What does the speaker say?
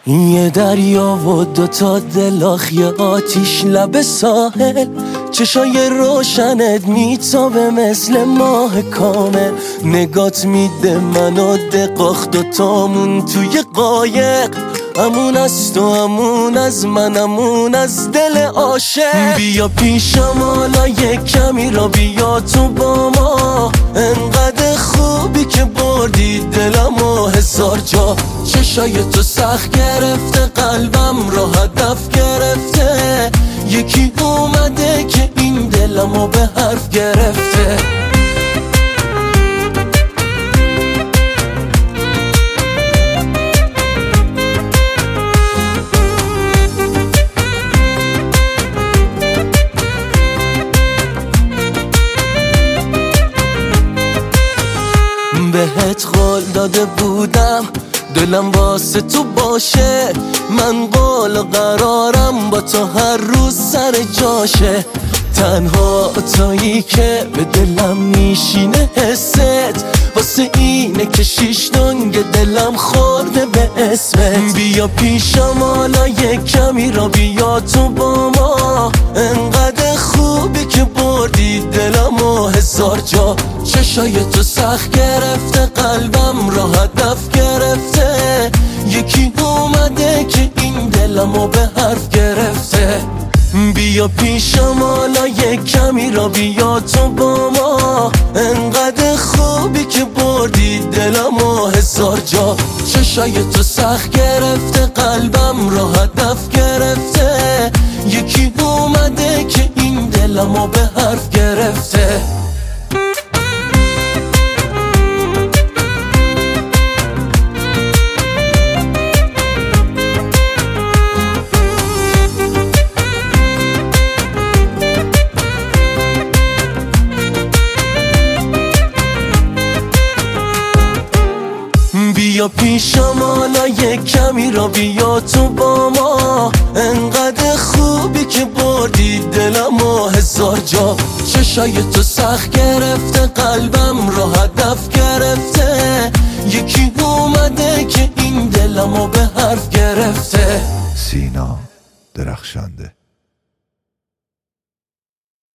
یه دریا و دوتا دلاخ، یه آتیش لب ساحل، چشای روشنت میتابه مثل ماه کامل. نگات میده منو دقاخ، دوتامون توی قایق، امون از تو، امون از من، امون از دل عاشق. بیا پیشم حالا یک کمی را بیا تو با ما، انقدر خوبی که بردی دلم و هزار جا. چشای تو سخت گرفته، قلبم را هدف گرفته، یکی اومده که این دلمو به حرف گرفته. بهت قول داده بودم دلم واسه تو باشه، من قول و قرارم با تو هر روز سر جاشه. تنها تویی که به دلم میشینه حست، واسه اینه که شیش دنگ دلم خورده به اسمت. بیا پیشم حالا یک کمی را بیا تو با ما، انقدر خوبی که بردی دلم و هزار جا. چشای تو سخت گرفته، قلبم را هدف گرفته، یکی اومده که این دلمو به حرف گرفته. بیا پیشم حالا یک کمی را بیا تو با ما، انقدر خوبی که بردی دلم و هزار جا. چشای تو سخت گرفته، قلبم را هدف گرفته، یکی اومده که این دلمو به حرف گرفته. بیا پیشم حالا یک کمی را بیا تو با ما، انقدر خوبی که بردی دلم و هزار جا. چشای تو سخت گرفته، قلبم را هدف گرفته، یکی اومده که این دلمو به حرف گرفته. سینا درخشنده.